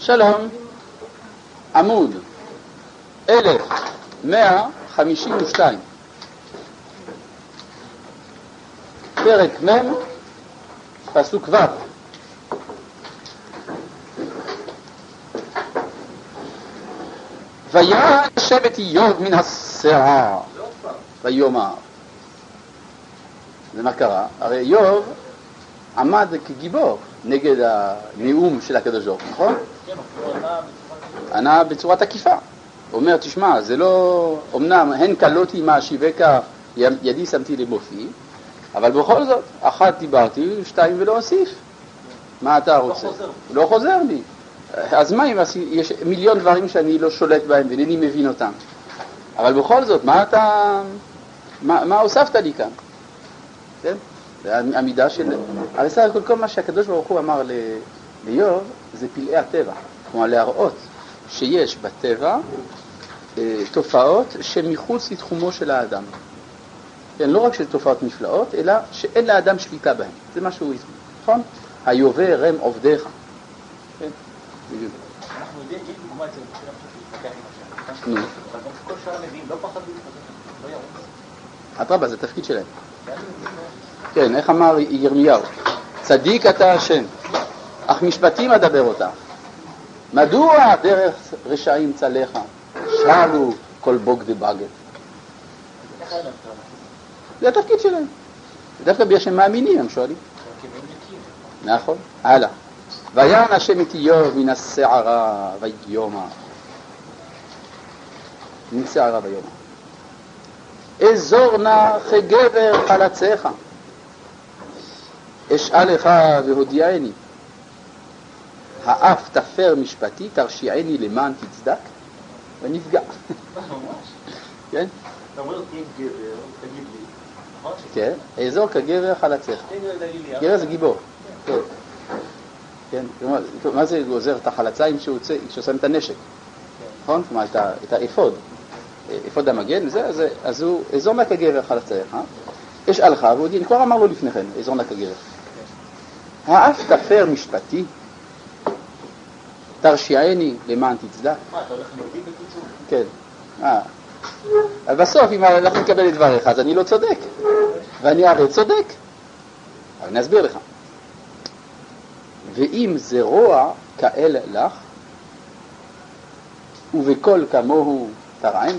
שלום, עמוד 1152, פרק מ', פסוק ו'. וישב את איוב מן הסערה ויאמר. זה מה קרה? הרי איוב עמד כגיבור נגד הנאום של הקדוש ברוך הוא, נכון? ענה בצורה תקיפה. הוא אומר, תשמע, זה לא, אמנם הן קלותי מהשיבקה ידי שמתי לבופי, אבל בכל זאת, אחת דיברתי, שתיים ולא אוסיף. מה אתה רוצה? לא חוזר לי. אז מה אם יש מיליון דברים שאני לא שולט בהם ואינני מבין אותם? אבל בכל זאת, מה הוספת לי כאן? כן? זה המידה של... אבל סך הכל כל מה שהקדוש ברוך הוא אמר לאיוב זה פלאי הטבע. כלומר להראות שיש בטבע תופעות שמחוץ לתחומו של האדם. כן, לא רק של תופעות נפלאות, אלא שאין לאדם שליטה בהן. זה מה שהוא הסביר, נכון? היובה רם עובדיך. כן? אנחנו יודעים, יש דוגמה אצל משה להתווכח עם השם. אבל גם כל שאר הנביאים לא פחדים, לא ירוץ. אדרבה, זה תפקיד שלהם. כן, איך אמר ירמיהו? צדיק אתה השם, אך משפטים אדבר אותך. מדוע דרך רשעים צלך? שאלו כל בוג דבגת. זה התפקיד שלהם. דווקא בגלל שהם מאמינים, הם שואלים. נכון, הלאה. ויען השם את איוב מן הסערה ויאמר. מן הסערה ויאמר. אזור נא כגבר חלציך. אשאל לך והודיעני. האף תפר משפטי תרשיעני למען תצדק. ונפגע. כן? אתה אומר, אם גבר, תגיד לי. נכון? כן, אזור כגבר חלציך. גבר זה גיבור. כן. מה זה גוזר את החלציים כשהוא שם את הנשק? נכון? כלומר, את האפוד. אפוד המגן, אז הוא אזור נא כגבר חלציך. אשאל לך והודיעני. כבר אמר לו לפני כן, אזור נא כגבר. האף תפר משפטי תרשיעני למען תצדק. אתה הולך נגדי בקיצור? כן. אז בסוף, אם אנחנו נקבל את דבריך, אז אני לא צודק. ואני הרי צודק. אבל אני אסביר לך. ואם זה רוע כאל לך, ובכל כמוהו תרעם.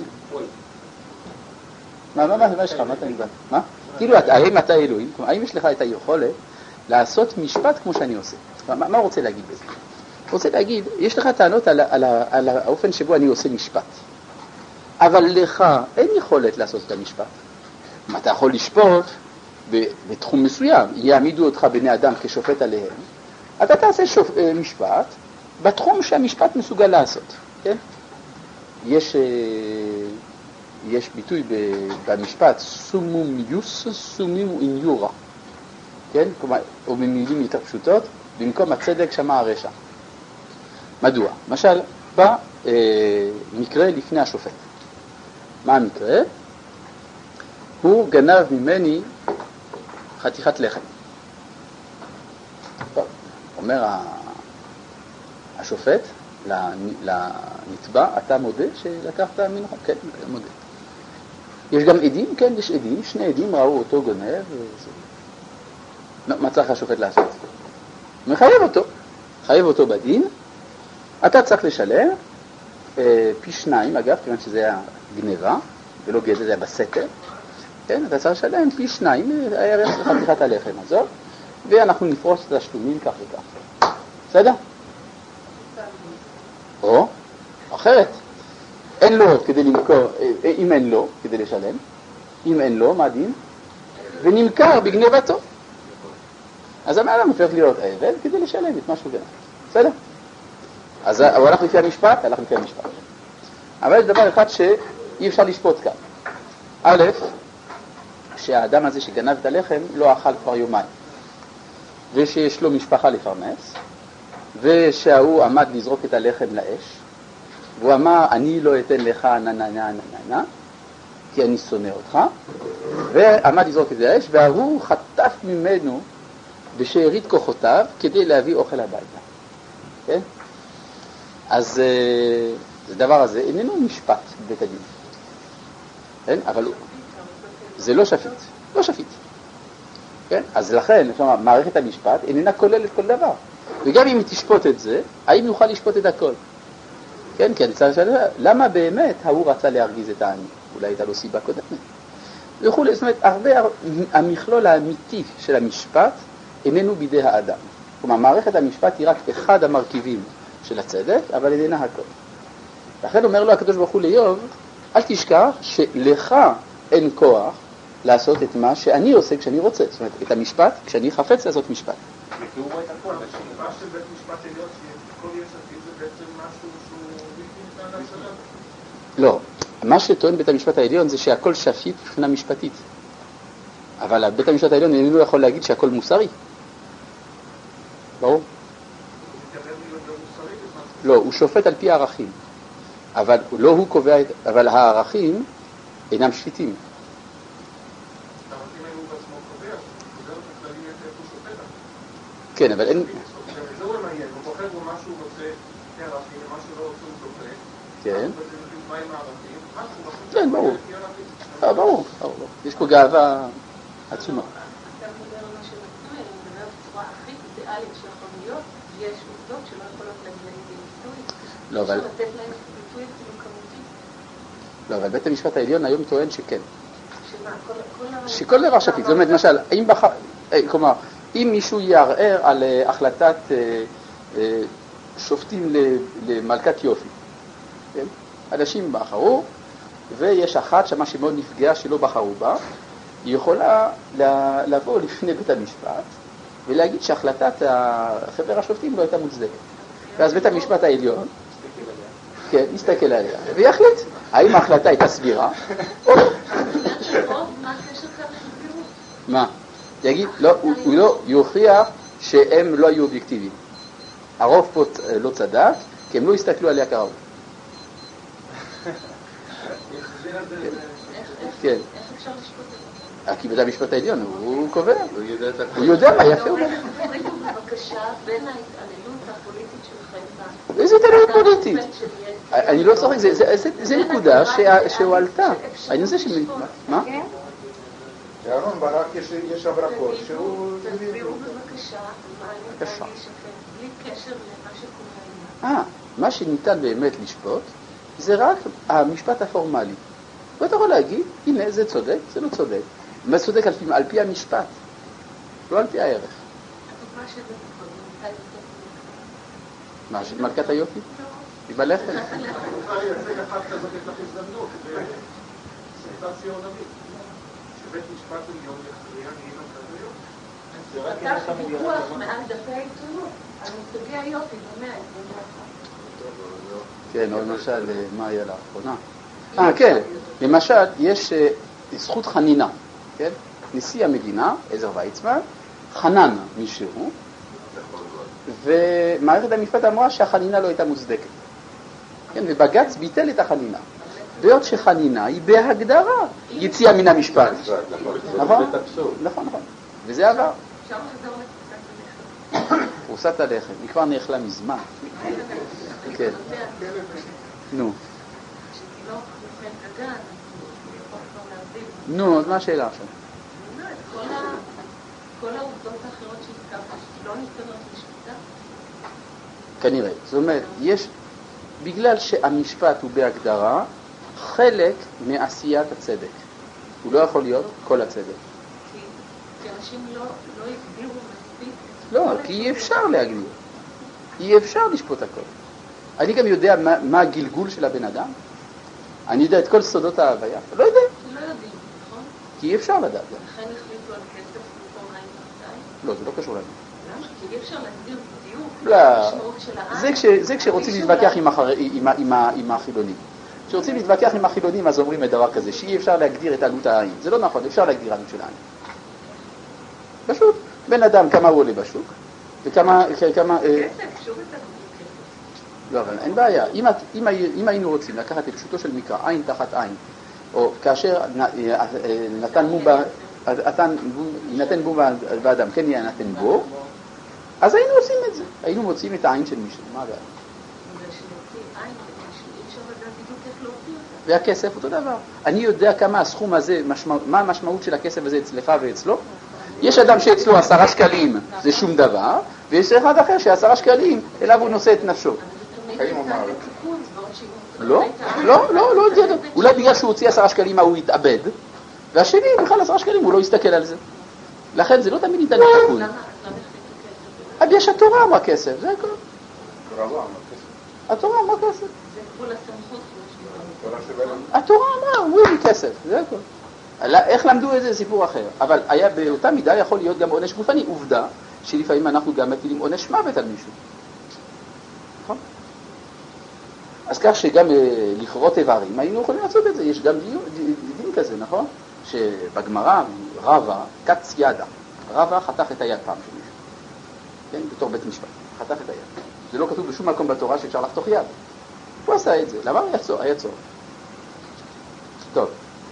מה יש לך? מה אתה נגבל? מה? כאילו, האם אתה אלוהים? האם יש לך את היכולת לעשות משפט כמו שאני עושה? מה הוא רוצה להגיד בזה? הוא רוצה להגיד, יש לך טענות על האופן שבו אני עושה משפט. אבל לך אין יכולת לעשות את המשפט. אם אתה יכול לשפוט בתחום מסוים, יעמידו אותך בני אדם כשופט עליהם, אתה תעשה משפט בתחום שהמשפט מסוגל לעשות. כן? יש ביטוי במשפט, סומום יוס, סומום איניורה. כן? כלומר, או במילים יותר פשוטות, במקום הצדק שמה הרשע. מדוע? למשל, בא מקרה לפני השופט. מה המקרה? הוא גנב ממני חתיכת לחם. טוב, אומר השופט לנתבע, אתה מודה שלקחת ממנו? כן, אתה מודה. יש גם עדים? כן, יש עדים. שני עדים ראו אותו גונב. מה צריך השופט לעשות? מחייב אותו בדין. אתה צריך לשלם פי 2, אגב, כיוון שזה היה גניבה, ולא גזל, זה היה בסתר. כן, אתה צריך לשלם פי 2, הערך של חתיכת הלחם הזאת, ואנחנו נפרוס את השלומים כך וכך. בסדר? או, אחרת. אין לו כדי למכור, אם אין לו כדי לשלם, אם אין לו, מה דין? ונמכר בגניבתו. אז המאדם הופך להיות עבד כדי לשלם את משהו גנב. בסדר? אז הוא הלך לפי המשפט, אבל יש דבר אחד שאי אפשר לשפוט כאן. א', שהאדם הזה שגנב את הלחם לא אכל כבר יומיים, ושיש לו משפחה לפרנס, ושהוא עמד לזרוק את הלחם לאש, והוא אמר, אני לא אתן לך ננה, כי אני שונא אותך, ועמד לזרוק את האש, והוא חטף ממנו בשארית כוחותיו כדי להביא אוכל הביתה. כן? אז הדבר הזה איננו משפט בבית הדין. כן? אבל זה לא שפיט. לא שפיט. כן? אז לכן, מערכת המשפט איננה כוללת כל דבר. וגם אם היא תשפוט את זה, האם יוכל לשפוט את הכל? כן, כן, למה באמת הוא רצה להרגיז את העני? אולי הייתה לו סיבה קודמת. וכולי, זאת אומרת, המכלול האמיתי של המשפט איננו בידי האדם. כלומר, מערכת המשפט היא רק אחד המרכיבים של הצדק, אבל איננה הכל. לכן אומר לו הקדוש ברוך הוא לאיוב, אל תשכח שלך אין כוח לעשות את מה שאני עושה כשאני רוצה. זאת אומרת, את המשפט כשאני חפץ לעשות משפט. כי הוא רואה את הכל. מה של בית משפט עליון, שכל יש עתיד זה בעצם משהו שהוא בלתי ניתן להשגה? לא. מה שטוען בית המשפט העליון זה שהכל שפיט מבחינה משפטית. אבל בית המשפט העליון איננו יכול להגיד שהכל מוסרי. ברור? לא, הוא שופט על פי הערכים. אבל לא הוא קובע, אבל הערכים אינם שפיטים. הערכים היו בעצמו קובע, זה לא תכללים איפה הוא שופט. כן, אבל אין... זה הוא מעניין, הוא בוחר בו מה שהוא רוצה כערכים, ומה שהוא לא רוצה הוא דוחה. כן. מה עם הערכים? כן, ברור. ברור. יש פה גאווה עצומה. אתה מדבר על מה שנתנו, אני מדבר בצורה הכי אידיאלית שיכול להיות, יש עובדות שלא יכולות להגיע לידי ביטוי. לא, אבל... אפשר לתת להם ביטוי אפילו כמותי. לא, אבל בית המשפט העליון היום טוען שכן. שמה? שכל דבר שפיט. זאת אומרת, למשל, כלומר, אם מישהו יערער על החלטת שופטים למלכת יופי, כן? אנשים בחרו, ויש אחת שמה שמאוד נפגעה שלא בחרו בה, היא יכולה לבוא לפני בית המשפט ולהגיד שהחלטת חבר השופטים לא הייתה מוצדקת. ואז בית המשפט העליון, כן, יסתכל עליה, ויחליט האם ההחלטה הייתה סבירה או לא. מה? יגיד, לא, הוא לא יוכיח שהם לא היו אובייקטיביים. הרוב פה לא צדק, כי הם לא הסתכלו עליה כראוי. כן. איך אפשר לשפוט את זה? כי בית המשפט העליון, הוא קובע. הוא יודע מה יפה הוא. תפרידו בבקשה בין ההתעללות הפוליטית שלכם. איזה התעללות פוליטית? אני לא צוחק, זה נקודה שהועלתה. אני רוצה מה? לאהרון ברק יש הברקות שהוא... תסבירו בבקשה מה אני להגיש לכם, בלי קשר למה שקורה. מה שניתן באמת לשפוט זה רק המשפט הפורמלי. ואתה יכול להגיד, הנה זה צודק, זה לא צודק. מה צודק על פי המשפט, לא על פי הערך. הדוגמה שזה מתי יותר מה, של מלכת היופי? היא בלחם? אני רוצה לייצג אחת כזאת יש לך הזדמנות, זה סיטואציה עולמית. שבית משפט עליון יכריע מי מלכת היופי. פתח ויכוח מעל דפי העיתונות על מושגי היופי במאה ה-21. כן, או למשל, מה היה לאחרונה? כן, למשל, יש זכות חנינה, כן? נשיא המדינה, עזר ויצמן, חנן מישהו, ומערכת המשפט אמרה שהחנינה לא הייתה מוצדקת. כן, ובג"ץ ביטל את החנינה. בעוד שחנינה היא בהגדרה יציאה מן המשפט. נכון? נכון. וזה עבר. אפשר לחזור לפרוסת הלחם. פרוסת הלחם, היא כבר נאכלה מזמן. כן. נו. שתינוק יוכל גגן, הוא יכול כבר להבדיל. נו, אז מה השאלה עכשיו? כל העובדות האחרות שהזכרת, לא ניתנות לשפיטה? כנראה. זאת אומרת, יש, בגלל שהמשפט הוא בהגדרה, חלק מעשיית הצדק. הוא לא יכול להיות כל הצדק. כי אנשים לא הגדירו מספיק. לא, כי אי אפשר להגדיר. אי אפשר לשפוט הכל. אני גם יודע מה הגלגול של הבן אדם. אני יודע את כל סודות ההוויה. לא יודע. לא יודעים, נכון? כי אי אפשר לדעת. לכן החליטו על כסף במקום עין תחתיים? לא, זה לא קשור לנו. למה? כי אי אפשר להגדיר בדיוק לא. המשמעות של העין. זה כשרוצים להתווכח עם החילונים. כשרוצים להתווכח עם החילונים, אז אומרים את דבר כזה, שאי אפשר להגדיר את עלות העין. זה לא נכון, אפשר להגדיר עלות של העין. פשוט, בן אדם, כמה הוא עולה בשוק, וכמה... כסף, שוב את הכסף. לא, אבל אין בעיה. אם היינו רוצים לקחת את פשוטו של מקרא, עין תחת עין, או כאשר יינתן בו באדם, כן יינתן בו, אז היינו עושים את זה. היינו מוצאים את העין של מישהו. מה הבעיה? בגלל שלפי עין, אי אפשר לדעת בדיוק איך להוציא אותה. והכסף אותו דבר. אני יודע כמה הסכום הזה, מה המשמעות של הכסף הזה אצלך ואצלו. יש אדם שאצלו 10 שקלים זה שום דבר, ויש אחד אחר ש10 שקלים אליו הוא נושא את נפשו. לא, לא, לא, לא, אולי בגלל שהוא הוציא 10 שקלים הוא יתאבד, והשני בכלל 10 שקלים הוא לא יסתכל על זה. לכן זה לא תמיד ניתן לתיקון. אז יש התורה אמרה כסף, זה הכל. התורה אמרה כסף. זה גבול הסמכות. התורה אמרה, הוא הביא כסף, זה הכל. איך למדו את זה? סיפור אחר. אבל היה באותה מידה יכול להיות גם עונש גופני. עובדה שלפעמים אנחנו גם מטילים עונש מוות על מישהו. נכון? אז כך שגם לכרות איברים היינו יכולים לעשות את זה. יש גם דין כזה, נכון? שבגמרא רבא קץ ידה. רבא חתך את היד פעם של מישהו. כן? בתור בית משפט. חתך את היד. זה לא כתוב בשום מקום בתורה שאפשר לחתוך יד. הוא עשה את זה. למה היה צורך? טוב.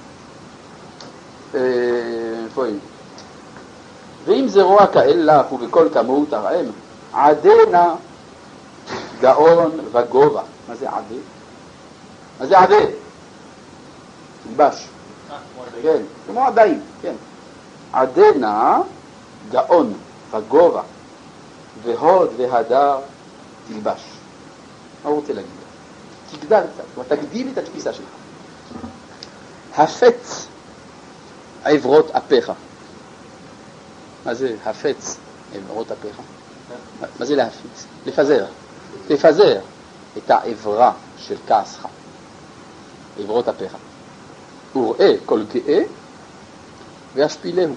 ואם זה רוע כאלך ובכל כמות הרעם, עדנה גאון וגובה. מה זה עדה? מה זה עדה? תלבש. כן, כמו עדיים, כן. עדנה גאון וגובה והוד והדר תלבש. מה הוא רוצה להגיד? תגדל קצת, תגדיל את התפיסה שלך. הפץ עברות אפיך. מה זה הפץ עברות אפיך? מה זה להפיץ? לפזר. תפזר את העברה של כעסך. עברות אפיך. וראה כל גאה והשפילהו.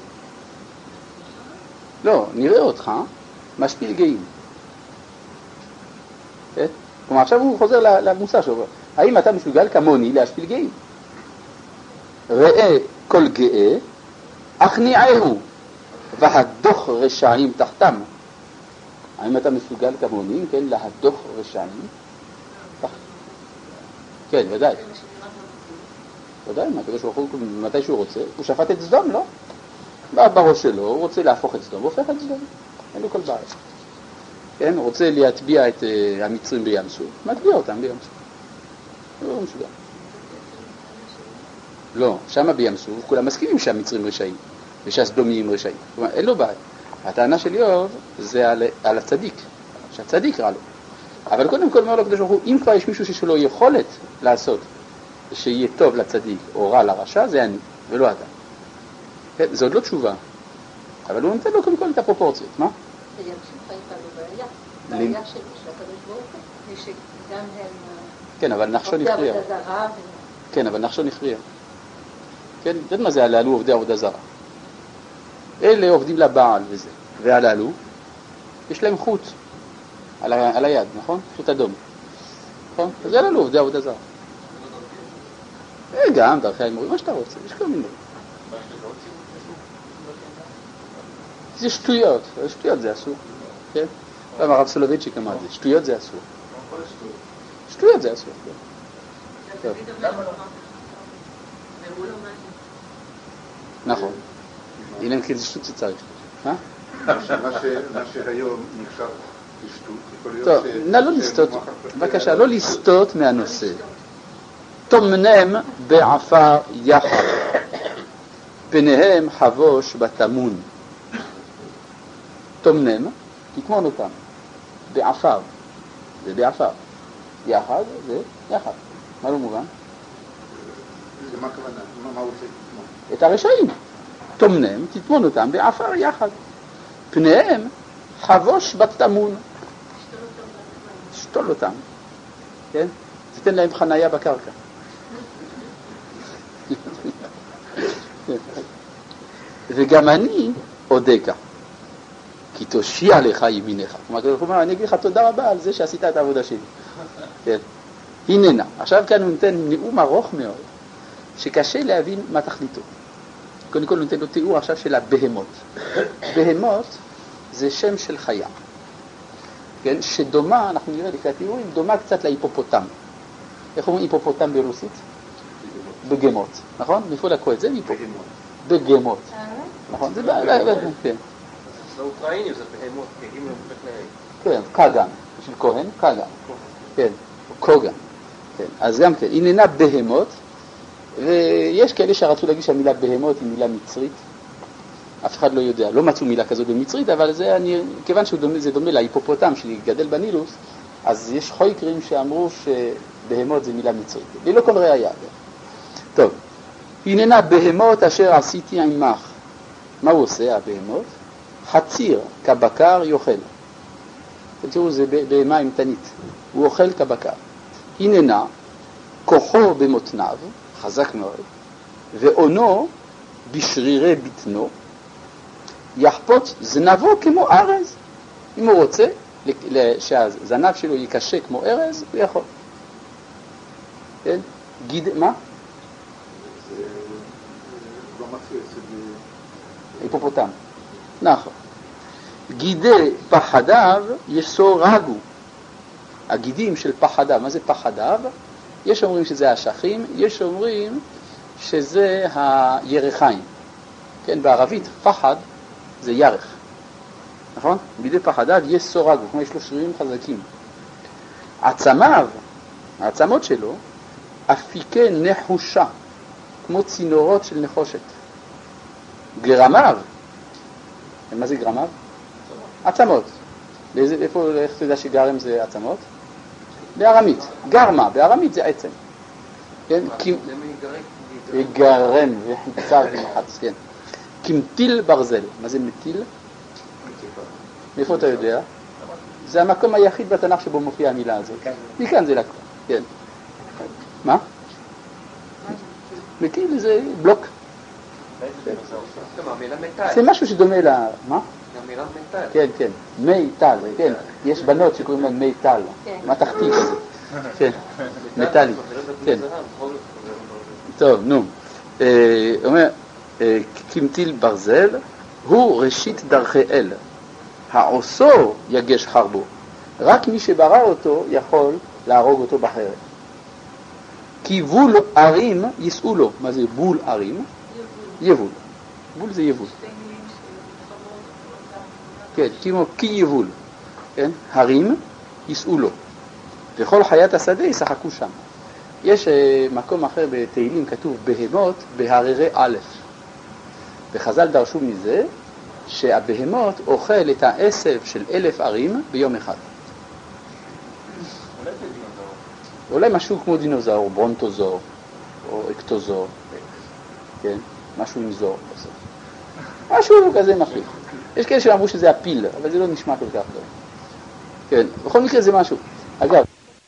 לא, נראה אותך משפיל גאים. כלומר, עכשיו הוא חוזר למושא שלו. האם אתה מסוגל כמוני להשפיל גאים? ראה כל גאה, הכניעהו, והדוח רשעים תחתם. האם אתה מסוגל כמוני, כן, להדוח רשעים? כן, ודאי. ודאי, מתי שהוא רוצה, הוא שפט את סדום, לא? בראש שלו, הוא רוצה להפוך את סדום, הוא הופך את סדום. אין לו כל בעיה. כן, הוא רוצה להטביע את המצרים בים סוף, מטביע אותם בים סוף. לא משוגע. לא, שמה בים סוף, כולם מסכימים שהמצרים רשעים, ושהסדומיים רשעים. כלומר, אין לו בעיה. הטענה של איוב זה על הצדיק, שהצדיק רע לו. אבל קודם כל אומר לו הקדוש ברוך הוא, אם כבר יש מישהו שיש לו יכולת לעשות, שיהיה טוב לצדיק או רע לרשע, זה אני, ולא אתה. כן, זה עוד לא תשובה. אבל הוא נותן לו קודם כל את הפרופורציות, מה? וימשיך הייתה לו בעיה של הקדוש ברוך הוא, שגם הם... כן, אבל נחשון הכריע. כן, אבל נחשון הכריע. כן, יודעת מה זה הללו עובדי עבודה זרה? אלה עובדים לבעל וזה, והללו, יש להם חוט על היד, נכון? חוט אדום. נכון? אז הללו עובדי עבודה זרה. גם דרכי האמורים, מה שאתה רוצה, יש כל מיני. זה שטויות, שטויות זה אסור. כן? פעם הרב סולובייצ'יק אמר את זה, שטויות זה אסור. שטויות זה אסור. נכון. הנה אם כן זה שטות שצריך. מה שהיום נחשב לשטות. טוב, נא לא לסטות, בבקשה, לא לסטות מהנושא. תומנם בעפר יחד, פניהם חבוש בתמון. תומנם, תטמון אותם, בעפר, זה בעפר. יחד, זה יחד. מה לא מובן? זה מה הכוונה? מה הוא רוצה לתמון? את הרשעים. תומנם, תטמון אותם בעפר יחד. פניהם חבוש בתמון. שתול אותם. כן? תתן להם חנייה בקרקע. וגם אני אודקה, כי תושיע לך ימיניך. כלומר, אני אגיד לך תודה רבה על זה שעשית את העבודה שלי. כן. הננה. עכשיו כאן הוא נותן נאום ארוך מאוד, שקשה להבין מה תכליתו. קודם כל הוא נותן לו תיאור עכשיו של הבהמות. בהמות זה שם של חיה. כן? שדומה, אנחנו נראה לפי התיאורים, דומה קצת להיפופוטם. איך אומרים היפופוטם ברוסית? בגמות, נכון? מאיפה לקרוא את זה? בגמות. נכון? זה כן. באוקראינים זה בהמות, כהים כן, קגן. בשביל כהן, קגן. כן, קוגן. כן. אז גם כן, הננה בהמות, ויש כאלה שרצו להגיד שהמילה בהמות היא מילה מצרית. אף אחד לא יודע, לא מצאו מילה כזאת במצרית, אבל כיוון שזה דומה להיפופוטם שגדל בנילוס, אז יש חויקרים שאמרו שבהמות זה מילה מצרית. ללא כל ראיה. טוב, הננה בהמות אשר עשיתי עמך. מה הוא עושה, הבהמות? חציר כבקר יאכל. תראו, זה בהמה עם תנית. הוא אוכל כבקר. הננה כוחו במותניו, חזק מאוד, ועונו בשרירי בטנו, יחפוץ זנבו כמו ארז. אם הוא רוצה שהזנב שלו יקשה כמו ארז, הוא יכול. כן? מה? היפופוטם. נכון. גידי פחדיו יסורגו. הגידים של פחדיו, מה זה פחדיו? יש אומרים שזה השכים, יש אומרים שזה הירחיים. כן, בערבית פחד זה ירח. נכון? גידי פחדיו יסורגו, כמו יש לו שרירים חזקים. העצמות שלו, אפיקי נחושה, כמו צינורות של נחושת. גרמיו, מה זה גרמיו? עצמות. איך אתה יודע שגרם זה עצמות? בארמית. גרמה, בארמית זה עצם. כן? גרם וחיצה ומחץ, כן. כמטיל ברזל. מה זה מטיל? מאיפה אתה יודע? זה המקום היחיד בתנ"ך שבו מופיע המילה הזאת. מכאן זה לקחה, כן. מה? מטיל זה בלוק. זה משהו שדומה ל... מה? כן, כן. מי טל, כן. יש בנות שקוראים להם מי טל. מתכתי כזה. כן. מטלי. כן. טוב, נו. אומר, כמטיל ברזל, הוא ראשית דרכי אל. העושו יגש חרבו. רק מי שברא אותו יכול להרוג אותו בחרב. כי בול ערים ייסעו לו. מה זה בול ערים? יבול. בול זה יבול. כן, כמו כי יבול. כן? הרים ייסעו לו. וכל חיית השדה ישחקו שם. יש מקום אחר בתהילים כתוב בהמות בהררי א'. וחז"ל דרשו מזה שהבהמות אוכל את העשב של 1000 ערים ביום אחד. אולי משהו כמו דינוזאור, ברונטוזור או אקטוזור, כן? משהו עם זור בסוף. משהו כזה מפליג. יש כאלה שאמרו שזה הפיל, אבל זה לא נשמע כל כך טוב. כן, בכל מקרה זה משהו. אגב,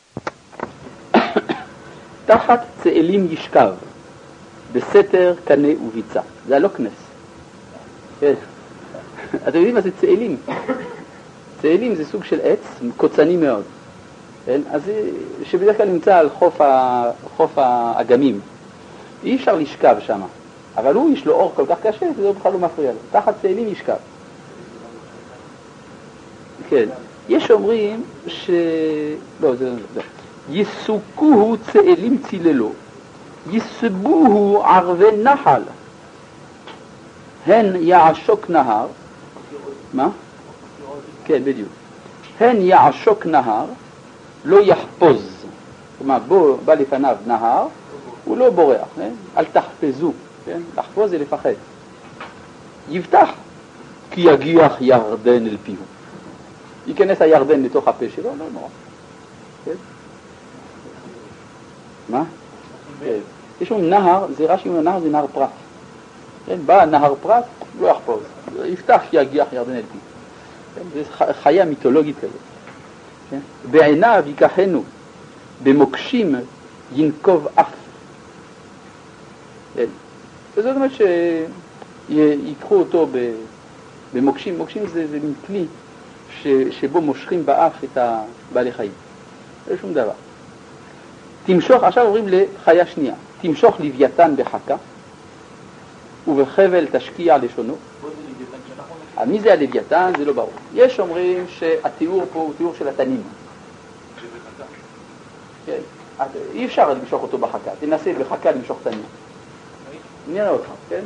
תחת צאלים ישכב, בסתר, קנה וביצה. זה הלוקנס. כן. אתם יודעים מה זה צאלים? צאלים זה סוג של עץ, קוצני מאוד. כן? אז שבדרך כלל נמצא על חוף האגמים. אי אפשר לשכב שם, אבל הוא יש לו אור כל כך קשה, זה בכלל לא מפריע לו. תחת צאלים ישכב. כן. יש אומרים לא, זה לא. יסוכוהו צאלים ציללו, יסבוהו ערבי נחל, הן יעשוק נהר, מה? כן, בדיוק. הן יעשוק נהר, לא יחפוז. כלומר, בא לפניו נהר, הוא לא בורח, אל תחפזו, כן? לחפוז זה לפחד. יבטח, כי יגיח ירדן אל פיהו. ייכנס הירדן לתוך הפה שלו, לא נורא. כן? מה? כן. יש לנו נהר, זה רש"י אומר נהר זה נהר פרת. כן? בא נהר פרת, לא יחפוז. יפתח יגיח ירדן אל פיהו. כן? זה חיה מיתולוגית כזאת. כן? בעיניו ייקחנו, במוקשים ינקוב אף. כן? וזאת אומרת שיקחו אותו במוקשים. מוקשים זה מין כלי שבו מושכים באף את הבעלי חיים. זה שום דבר. תמשוך, עכשיו עוברים לחיה שנייה. תמשוך לוויתן בחכה, ובחבל תשקיע לשונו. מי זה הלוויתן? זה לא ברור. יש אומרים שהתיאור פה הוא תיאור של התנים. כן. אי אפשר למשוך אותו בחכה. תנסה בחכה למשוך תנים. נראה אותך, כן?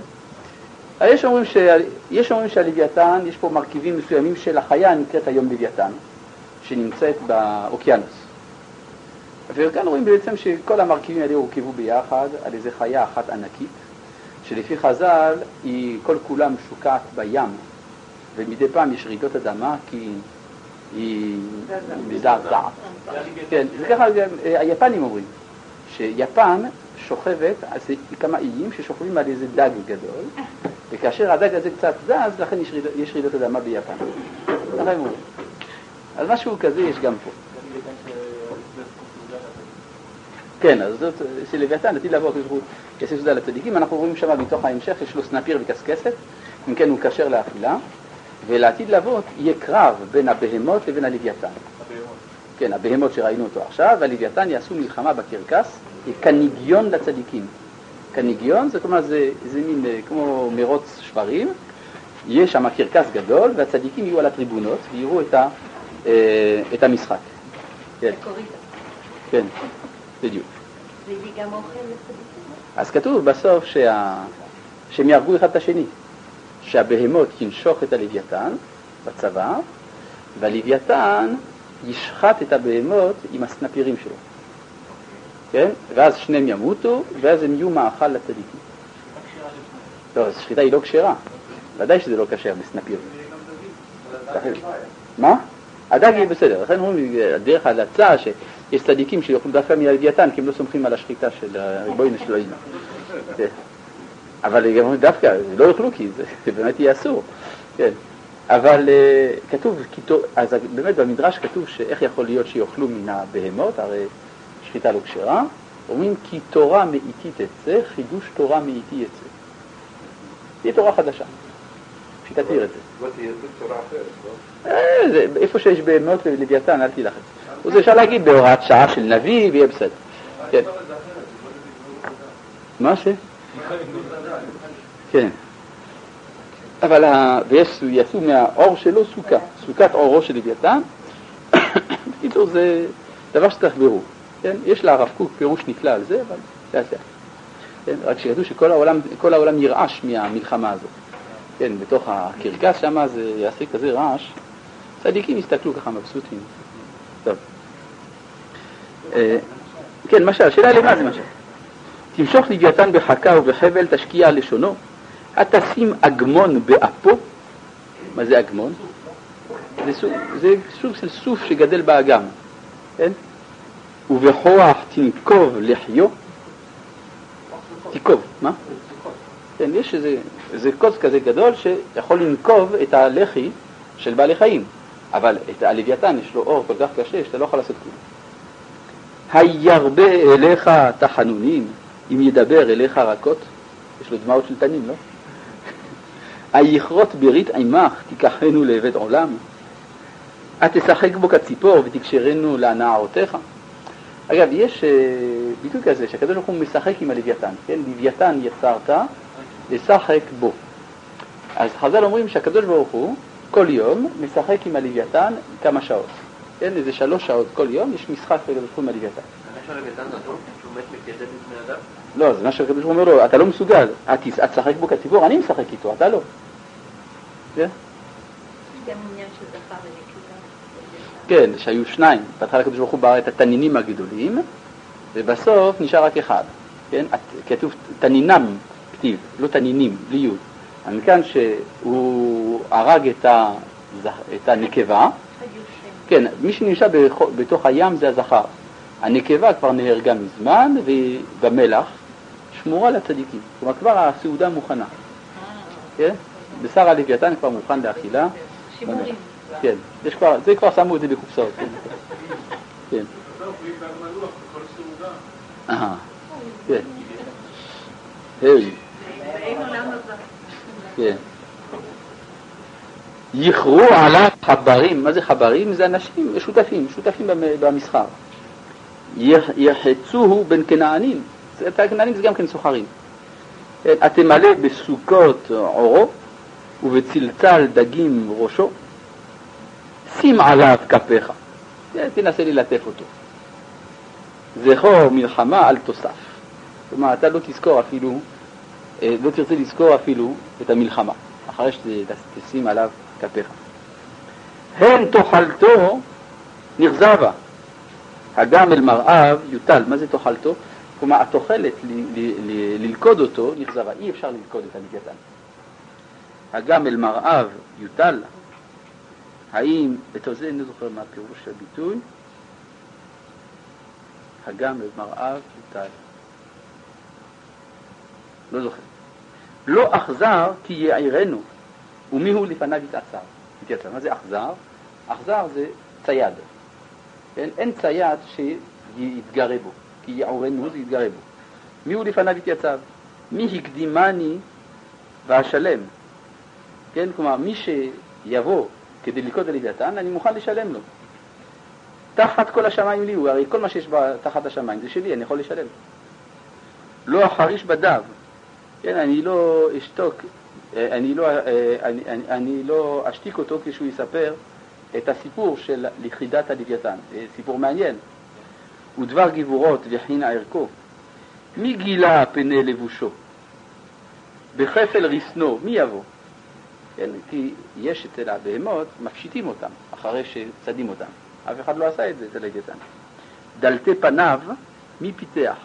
יש אומרים שהלוויתן, יש פה מרכיבים מסוימים של החיה הנקראת היום לוויתן, שנמצאת באוקיינוס. וכאן רואים בעצם שכל המרכיבים האלה הורכבו ביחד על איזה חיה אחת ענקית, שלפי חז"ל היא כל כולה משוקעת בים, ומדי פעם יש רעידות אדמה כי היא מזעזעת. כן, זה ככה היפנים אומרים, שיפן שוכבת, אז כמה איים ששוכבים על איזה דג גדול, וכאשר הדג הזה קצת זז, לכן יש רעידות אדמה ביפן. ככה הם אומרים. אז משהו כזה יש גם פה. כן, אז זאת שלוויתן, עתיד לבוא כסף סעודה לצדיקים, אנחנו רואים שם בתוך ההמשך, יש לו סנפיר וקסקסת, אם כן הוא קשר לאכילה, ולעתיד לבוא יהיה קרב בין הבהמות לבין הלוויתן. כן, הבהמות שראינו אותו עכשיו, והלוויתן יעשו מלחמה בקרקס, כניגיון לצדיקים. כניגיון, זאת אומרת, זה מין כמו מרוץ שברים, יש שם קרקס גדול, והצדיקים יהיו על הטריבונות, ויראו את המשחק. כן. כן, בדיוק. זה הביא גם אוכל לצדיקים? אז כתוב בסוף שהם יהרגו אחד את השני, שהבהמות ינשוך את הלוויתן בצבא, והלוויתן ישחט את הבהמות עם הסנפירים שלו. כן? ואז שניהם ימותו, ואז הם יהיו מאכל לצדיקים. לא, השחיטה היא לא כשרה. ודאי שזה לא כשר בסנפיר. מה? הדג יהיה בסדר. לכן אומרים, דרך ההלצה שיש צדיקים שיוכלו דווקא מהלוויתן, כי הם לא סומכים על השחיטה של ריבונו של עולם. אבל גם דווקא, לא יוכלו כי זה באמת יהיה אסור. כן. אבל כתוב, אז באמת במדרש כתוב שאיך יכול להיות שיוכלו מן הבהמות, הרי שחיטה לא כשרה, אומרים כי תורה מאיתי תצא, חידוש תורה מאיתי יצא. תהיה תורה חדשה. שתתיר את זה. לא תהיה תורה אחרת, לא? איפה שיש בהמות לוויתן, אל תילחץ. וזה אפשר להגיד בהוראת שעה של נביא, ויהיה בסדר. כן. מה ש? כן. אבל יעשו מהאור שלו סוכה, סוכת אורו של לוויתן. בקיצור, זה דבר שצריך בירור. כן? יש להרב קוק פירוש נפלא על זה, אבל זה עשה. כן? רק שידעו שכל העולם ירעש מהמלחמה הזאת. כן, בתוך הקרקס שם זה יעשה כזה רעש. צדיקים יסתכלו ככה מבסוטים. טוב. כן, משל, שאלה למה זה משל? תמשוך לוויתן בחכה ובחבל, תשקיע לשונו, התשים אגמון באפו. מה זה אגמון? זה סוג של סוף שגדל באגם. כן? ובכוח תנקוב לחיו. תיקוב, מה? כן, יש איזה קוץ כזה גדול שיכול לנקוב את הלחי של בעלי חיים. אבל את הלוויתן יש לו אור כל כך קשה שאתה לא יכול לעשות כלום. הירבה אליך תחנונים, אם ידבר אליך רכות, יש לו דמעות של תנים, לא? היכרות ברית עמך, תיקחנו לעבד עולם. תשחק בו כציפור ותקשרנו להנערותיך. אגב, יש ביטוי כזה שהקדוש ברוך הוא משחק עם הלוויתן, כן? לוויתן יצרת, לשחק בו. אז חז"ל אומרים שהקדוש ברוך הוא כל יום משחק עם הלוויתן כמה שעות. כן? איזה 3 שעות כל יום יש משחק לקדוש ברוך הוא עם הלוויתן. מה שהלוויתן נדון? שהוא מת מתיידד לפני אדם? לא, זה מה שהקדוש ברוך הוא אומר לו, אתה לא מסוגל, את תשחק בו כציפור, אני משחק איתו, אתה לא. כן? גם עניין של זכר ונקבה. כן, שהיו 2. בהתחלה הקדוש ברוך הוא ברא את התנינים הגדולים, ובסוף נשאר רק אחד. כן? כתוב תנינם כתיב, לא תנינים, בלי יוד. אבל מכאן שהוא הרג את הנקבה, כן, מי שנשאר בתוך הים זה הזכר. הנקבה כבר נהרגה מזמן, ובמלח שמורה לצדיקים. כלומר, כבר הסעודה מוכנה. כן? בשר הלוויתן כבר מוכן לאכילה. שימורים. כן, זה כבר שמו את זה בקופסאות. כן. כן. היי. כן. יכרו עליו חברים. מה זה חברים? זה אנשים שותפים במסחר. יחצוהו בין כנענים. כנענים זה גם כן סוחרים. התמלא בסוכות עורו ובצלצל דגים ראשו. שים עליו כפיך. תנסה ללטף אותו. זכור מלחמה אל תוסף. כלומר, אתה לא תזכור אפילו, לא תרצה לזכור אפילו את המלחמה, אחרי שתשים עליו כפיך. הן תאכלתו נכזבה. הגם אל מרעיו יוטל. מה זה תאכלתו? כלומר, התוחלת ללכוד אותו נחזרה. אי אפשר ללכוד את הלוויתן. הגם אל מרעיו יוטל. האם, את זה אני זוכר מה הפירוש של הביטוי. הגם אל מרעיו יוטל. לא זוכר. לא אכזר כי יעירנו, ומי הוא לפניו יתעצר. מה זה אכזר? אכזר זה צייד. אין צייד שיתגרה בו, כי יעורנו זה יתגרה בו. מי הוא לפניו יתייצב? מי הקדימני והשלם? כן, כלומר, מי שיבוא כדי ללכוד הלוויתן, אני מוכן לשלם לו. תחת כל השמיים לי הוא, הרי כל מה שיש תחת השמיים זה שלי, אני יכול לשלם. לא אחריש בדב, כן, אני לא אשתוק, אני לא אשתיק אותו כשהוא יספר את הסיפור של לכידת הלוויתן, סיפור מעניין. ודבר גבורות וחינה ערכו. מי גילה פני לבושו? בחפל רסנו, מי יבוא? כן, כי יש אצל הבהמות, מפשיטים אותם, אחרי שצדים אותם. אף אחד לא עשה את זה אצל הלוויתן. דלתי פניו, מי פיתח?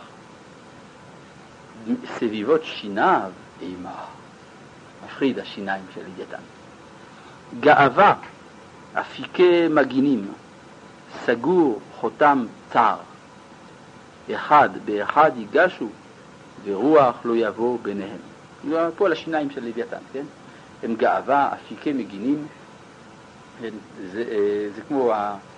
סביבות שיניו, אימה. מפחיד השיניים של הלוויתן. גאווה, אפיקי מגינים, סגור חותם צר. אחד באחד ייגשו, ורוח לא יבוא ביניהם. פה על השיניים של לוויתן, כן? הם גאווה, אפיקי מגינים. זה כמו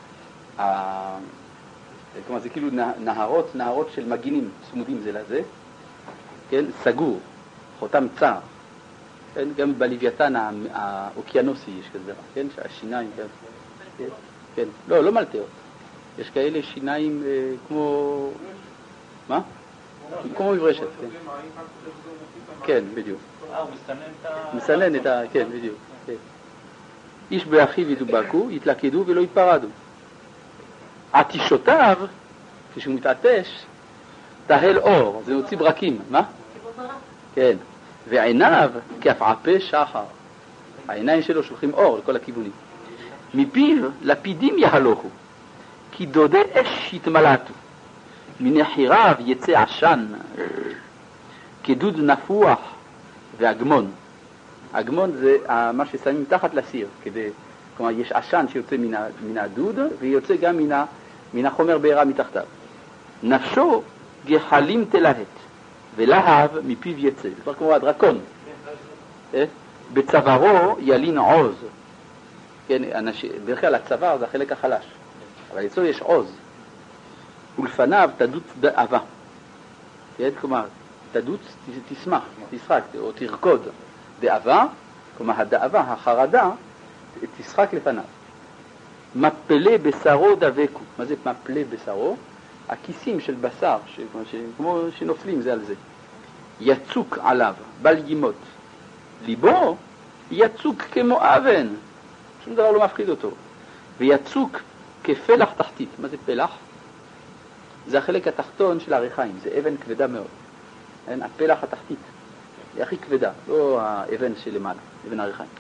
כלומר, זה כאילו נהרות של מגינים צמודים זה לזה, כן? סגור, חותם צר. כן? גם בלוויתן האוקיינוסי יש כזה, כן? שהשיניים, כן? כן. לא מלטיות. יש כאלה שיניים כמו... מה? כמו מברשת, כן. כן, בדיוק. הוא מסנן את ה... כן, בדיוק. איש באחיו ידובקו, יתלכדו ולא יתפרדו. עטישותיו, כשהוא מתעטש, תהל אור, זה הוציא ברקים, מה? כן. ועיניו כעפעפי שחר. העיניים שלו שולחים אור לכל הכיוונים. מפיו לפידים יהלוכו, כי דודי אש יתמלטו. מנחיריו יצא עשן, כדוד נפוח ואגמון. אגמון זה מה ששמים תחת לסיר, כלומר יש עשן שיוצא מן הדוד ויוצא גם מן החומר בעירה מתחתיו. נפשו גחלים תלהט, ולהב מפיו יצא. זה כבר כמו הדרקון. בצווארו ילין עוז. כן, בדרך כלל הצוואר זה החלק החלש, אבל אצלו יש עוז. ולפניו תדות דאבה. כן, כלומר, תדות תשמח, תשחק או תרקוד. דאבה, כלומר הדאבה, החרדה, תשחק לפניו. מפלי בשרו דבקו. מה זה מפלי בשרו? הכיסים של בשר, כמו שנופלים זה על זה. יצוק עליו, בל ימות. ליבו יצוק כמו אבן. שום דבר לא מפחיד אותו. ויצוק כפלח תחתית. מה זה פלח? זה החלק התחתון של הריחיים. זה אבן כבדה מאוד. הפלח התחתית. היא הכי כבדה, לא האבן שלמעלה, אבן הריחיים.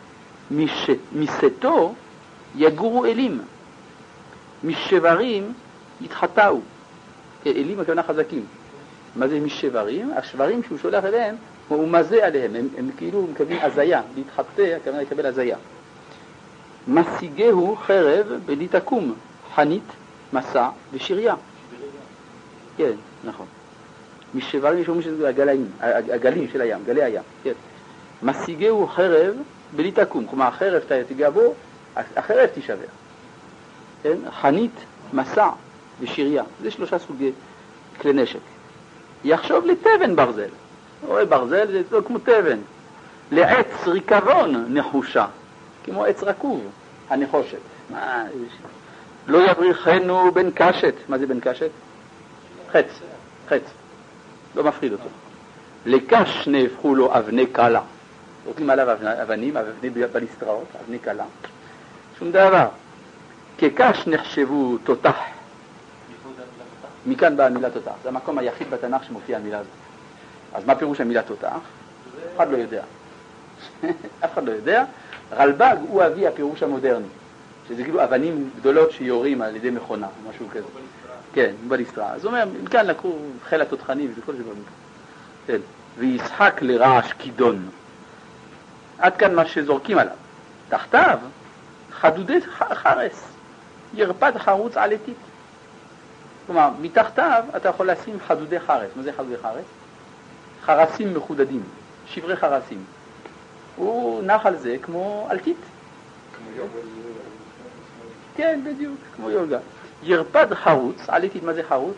מסתו יגורו אלים. משברים יתחתאו. אלים הכוונה חזקים. מה זה משברים? השברים שהוא שולח אליהם, הוא מזה עליהם. הם כאילו מקבלים הזיה. להתחתא, הכוונה לקבל הזיה. משיגהו חרב בלי תקום. חנית, מסע ושיריה. כן, נכון. משברים יש אומרים שזה הגלים של הים, גלי הים. כן. משיגהו חרב בלי תקום. כלומר, החרב תיגע בו, החרב תישבר. כן? חנית, מסע ושיריה. זה 3 סוגי כלי נשק. יחשוב לתבן ברזל. רואה ברזל זה לא כמו תבן. לעץ ריקבון נחושה. כמו עץ רקוב, הנחושת. לא יבריחנו בן קשת. מה זה בן קשת? חץ. לא מפחיד אותו. לקש נהפכו לו אבני קלה. רואים עליו אבנים, אבני בליסטראות, אבני קלה. שום דבר. כקש נחשבו תותח. מכאן באה המילה תותח. זה המקום היחיד בתנ"ך שמופיע המילה הזאת. אז מה פירוש המילה תותח? אף אחד לא יודע. אף אחד לא יודע. רלב"ג הוא אבי הפירוש המודרני שזה כאילו אבנים גדולות שיורים על ידי מכונה, משהו כזה. כן, בליסטרה. אז הוא אומר, מכאן לקחו חיל התותחנים וכל זה במקרה. כן. וישחק לרעש כידון. עד כאן מה שזורקים עליו. תחתיו, חדודי חרס. ירפד חרוץ עלתית. כלומר, מתחתיו אתה יכול לשים חדודי חרס. מה זה חדודי חרס? חרסים מחודדים, שברי חרסים. הוא נח על זה כמו אלתית. כמו יוגה. כן, בדיוק, כמו יוגה. ירפד חרוץ, עלתית, מה זה חרוץ?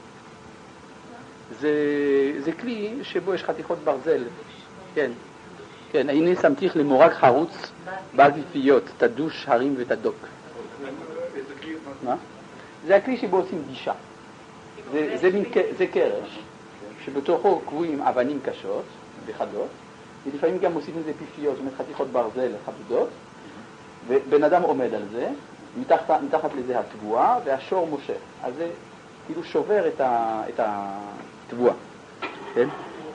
זה כלי שבו יש חתיכות ברזל. כן, כן, הנה שמתיך למורג חרוץ בעל פיפיות, תדוש הרים ותדוק. מה? זה הכלי שבו עושים גישה. זה קרש, שבתוכו קבועים אבנים קשות וחדות, ולפעמים גם עושים איזה פיפיות, זאת אומרת חתיכות ברזל חדודות, ובן אדם עומד על זה, מתחת לזה התבואה, והשור מושך. אז זה כאילו שובר את התבואה. כן?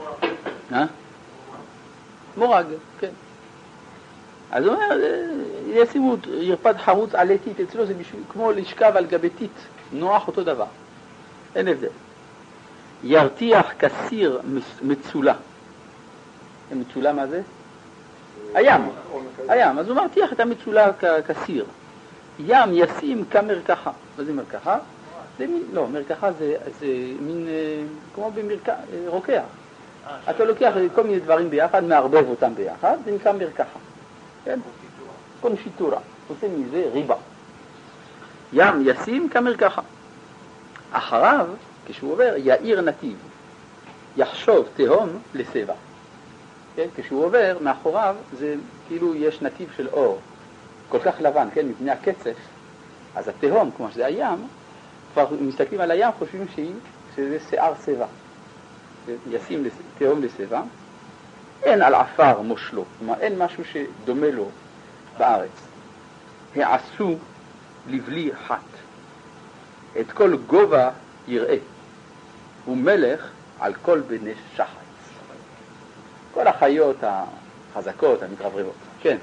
מורג, כן. אז הוא אומר, ישימו ירפד חרוץ עלתית, אצלו זה כמו לשכב על גבי טיט, נוח אותו דבר. אין הבדל. ירתיח כסיר מצולה. מצולה מה זה? הים. הים. אז הוא מרתיח את המצולה כסיר. ים ישים כמרקחה. מה זה מרקחה? זה מין, לא, מרקחה זה מין, כמו רוקח. אתה לוקח כל מיני דברים ביחד, מערבב אותם ביחד, זה נקרא מרקחה. כן? קונפיטורה. עושה מזה ריבה. ים ישים כמרקחה. אחריו, כשהוא עובר, יאיר נתיב. יחשוב תהום לסבע. כן? כשהוא עובר, מאחוריו, זה כאילו יש נתיב של אור. כל כך לבן, כן? מפני הקצף. אז התהום, כמו שזה הים, כבר מסתכלים על הים, חושבים שזה שיער סבע. ישים תהום לסבע. אין על עפר מושלו. כלומר, אין משהו שדומה לו בארץ. העשו לבלי חת. את כל גובה יראה. הוא מלך על כל בני שחץ. כל החיות החזקות, המתרברבות. כן.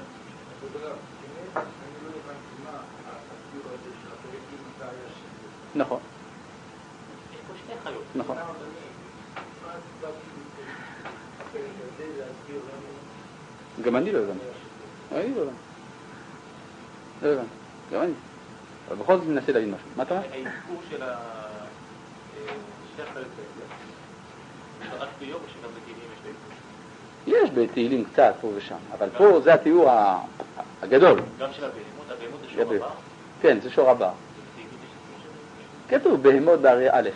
נכון. יש פה שתי חיות. נכון. גם אני לא הבנתי. לא הבנתי. גם אני. אבל בכל זאת מנסה להבין משהו. מה אתה אומר? האיסור של שתי החיות האלה. רק ביום או שגם בתהילים יש לאיסור? יש בתהילים קצת פה ושם, אבל פה זה התיאור הגדול. גם של הבהמות? הבהמות זה שור הבא? כן, זה שור הבא. כתוב בהמות בארי א'.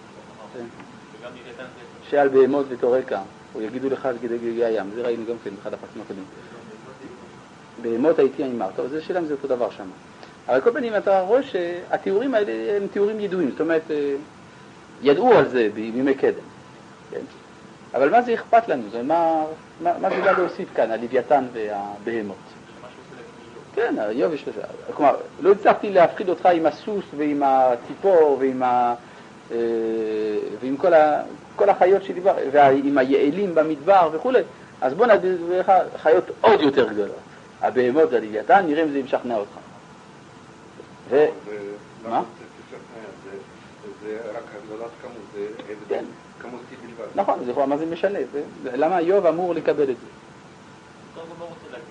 שעל בהמות ותורקה, או יגידו לך כדי גגי הים, זה ראינו גם כן באחד הפרקים הקודמים. בהמות הייתי אמר, טוב, זה שלהם זה אותו דבר שם. אבל כל פנים אתה רואה שהתיאורים האלה הם תיאורים ידועים, זאת אומרת, ידעו על זה בימי קדם. כן? אבל מה זה אכפת לנו? זה מה זה בא להוסיף כאן, הלוויתן והבהמות? כן, איוב יש לזה. כלומר, לא הצלחתי להפחיד אותך עם הסוס ועם הציפור ועם כל החיות שדיבר, ועם היעלים במדבר וכו'. אז בוא נדבר לך חיות עוד יותר גדולות. הבהמות והלוויתן, נראה אם זה ימשכנע אותך. מה? זה רק הגדלת כמות, זה כן. כמותי בלבד. נכון, זה מה זה משנה? למה איוב אמור לקבל את זה? קודם כל לא רוצה להגיד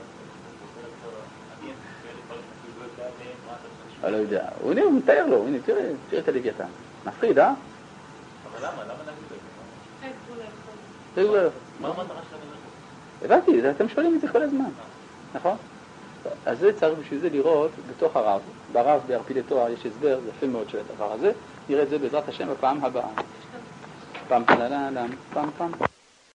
את זה. אני לא יודע. הוא מתאר לו, הנה, תראה את הלוויתן. מפחיד, אה? אבל למה? למה נגיד תראו לו. מה המטרה של המדרכה? הבנתי, אתם שואלים את זה כל הזמן. נכון? אז זה צריך בשביל זה לראות בתוך הרב. ברב בערפילי תואר יש הסבר, זה יפה מאוד של הדבר הזה. נראה את זה בעזרת השם בפעם הבאה. פעם פעם פעם פעם